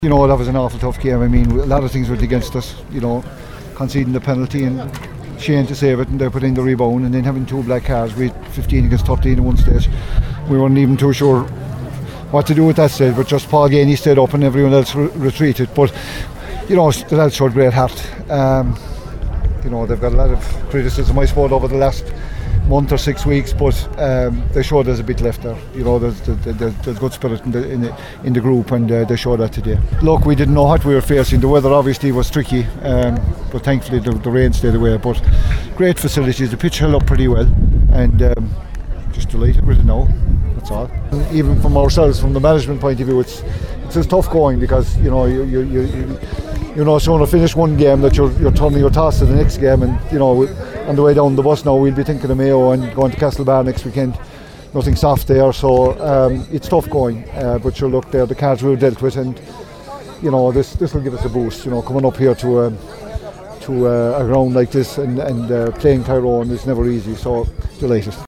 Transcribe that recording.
You know, that was an awful tough game. I mean, a lot of things went against us, you know, conceding the penalty and Shane to save it, and they put in the rebound, and then having 2 black cards. We had 15 against 13 at one stage. We weren't even too sure what to do with that stage, but just Paul Gainey stayed up and everyone else retreated. But, you know, the lads showed great heart. You know, they've got a lot of criticism, I suppose, over the last month or 6 weeks, but they showed there's a bit left there. You know, there's good spirit in the group, and they showed that today. Look, we didn't know what we were facing. The weather obviously was tricky, but thankfully the rain stayed away. But great facilities, the pitch held up pretty well, and just delighted with it now. That's all. Even from ourselves, from the management point of view, it's tough going, because you know you know, so when I finish one game, that you're turning your toss to the next game, and you know, on the way down the bus now we'll be thinking of Mayo and going to Castlebar next weekend. Nothing soft there, so it's tough going, but sure, look, the cards we were dealt with, and you know, this will give us a boost. You know, coming up here to a ground like this and playing Tyrone is never easy, so delighted.